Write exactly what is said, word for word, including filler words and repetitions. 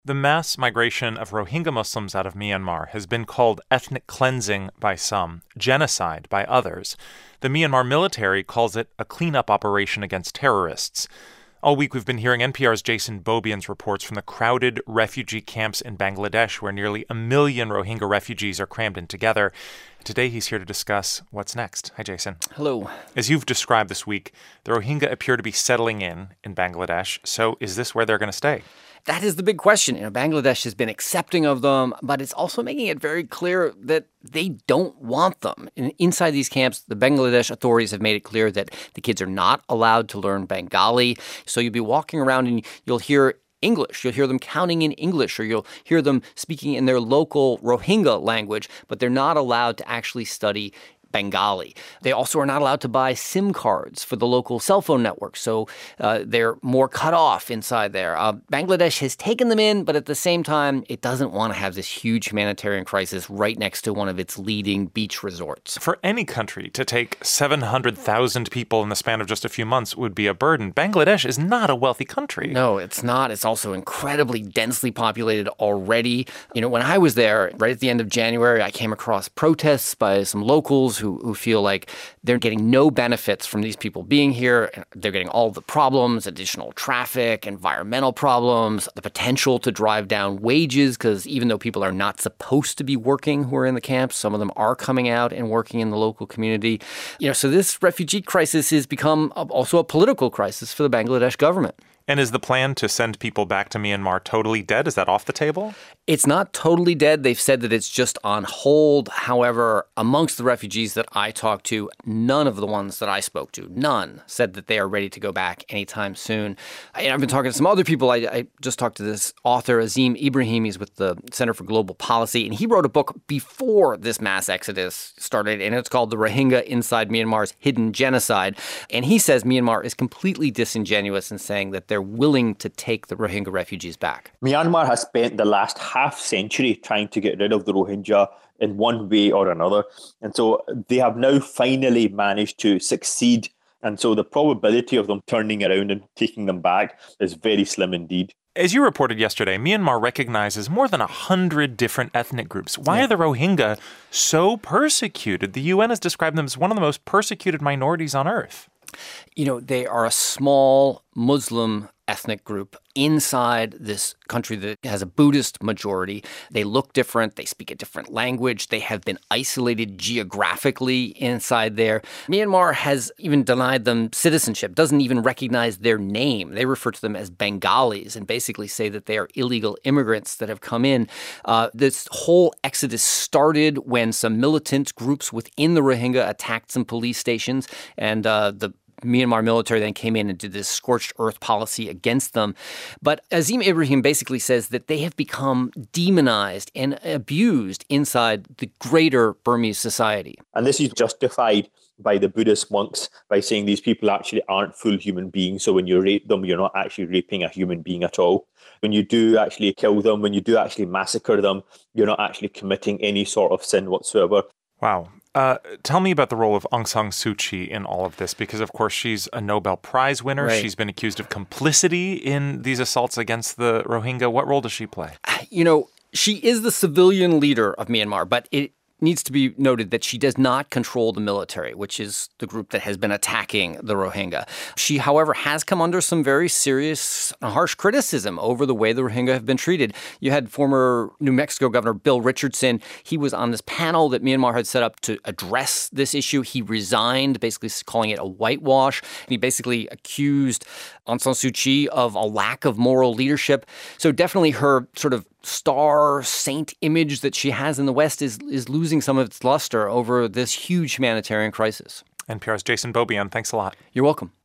The mass migration of Rohingya Muslims out of Myanmar has been called ethnic cleansing by some, genocide by others. The Myanmar military calls it a cleanup operation against terrorists. All week we've been hearing N P R's Jason Beaubien's reports from the crowded refugee camps in Bangladesh where nearly a million Rohingya refugees are crammed in together. Today he's here to discuss what's next. Hi, Jason. Hello. As you've described this week, the Rohingya appear to be settling in in Bangladesh. So is this where they're going to stay? That is the big question. You know, Bangladesh has been accepting of them, but it's also making it very clear that they don't want them. In, inside these camps, the Bangladesh authorities have made it clear that the kids are not allowed to learn Bengali. So you'll be walking around and you'll hear English. You'll hear them counting in English, or you'll hear them speaking in their local Rohingya language, but they're not allowed to actually study Bengali. They also are not allowed to buy SIM cards for the local cell phone network, so uh, they're more cut off inside there. Uh, Bangladesh has taken them in, but at the same time, it doesn't want to have this huge humanitarian crisis right next to one of its leading beach resorts. For any country to take seven hundred thousand people in the span of just a few months would be a burden. Bangladesh is not a wealthy country. No, it's not. It's also incredibly densely populated already. You know, when I was there, right at the end of January, I came across protests by some locals Who, who feel like they're getting no benefits from these people being here. They're getting all the problems, additional traffic, environmental problems, the potential to drive down wages, because even though people are not supposed to be working who are in the camps, some of them are coming out and working in the local community. You know, so this refugee crisis has become also a political crisis for the Bangladesh government. And is the plan to send people back to Myanmar totally dead? Is that off the table? It's not totally dead. They've said that it's just on hold. However, amongst the refugees that I talked to, none of the ones that I spoke to, none, said that they are ready to go back anytime soon. I, I've been talking to some other people. I, I just talked to this author, Azim Ibrahim. He's with the Center for Global Policy, and he wrote a book before this mass exodus started, and it's called The Rohingya Inside Myanmar's Hidden Genocide. And he says Myanmar is completely disingenuous in saying that they're willing to take the Rohingya refugees back. Myanmar has spent the last half century trying to get rid of the Rohingya in one way or another. And so they have now finally managed to succeed. And so the probability of them turning around and taking them back is very slim indeed. As you reported yesterday, Myanmar recognizes more than a hundred different ethnic groups. Why yeah. are the Rohingya so persecuted? The U N has described them as one of the most persecuted minorities on earth. You know, they are a small Muslim ethnic group inside this country that has a Buddhist majority. They look different. They speak a different language. They have been isolated geographically inside there. Myanmar has even denied them citizenship, doesn't even recognize their name. They refer to them as Bengalis and basically say that they are illegal immigrants that have come in. Uh, this whole exodus started when some militant groups within the Rohingya attacked some police stations, and uh, the Myanmar military then came in and did this scorched earth policy against them. But Azim Ibrahim basically says that they have become demonized and abused inside the greater Burmese society. And this is justified by the Buddhist monks by saying these people actually aren't full human beings. So when you rape them, you're not actually raping a human being at all. When you do actually kill them, when you do actually massacre them, you're not actually committing any sort of sin whatsoever. Wow. Uh, tell me about the role of Aung San Suu Kyi in all of this, because, of course, she's a Nobel Prize winner. Right. She's been accused of complicity in these assaults against the Rohingya. What role does she play? You know, she is the civilian leader of Myanmar, but it needs to be noted that she does not control the military, which is the group that has been attacking the Rohingya. She, however, has come under some very serious, harsh criticism over the way the Rohingya have been treated. You had former New Mexico Governor Bill Richardson. He was on this panel that Myanmar had set up to address this issue. He resigned, basically calling it a whitewash. He basically accused Aung San Suu Kyi of a lack of moral leadership. So definitely her sort of star saint image that she has in the West is is losing some of its luster over this huge humanitarian crisis. N P R's Jason Beaubien, thanks a lot. You're welcome.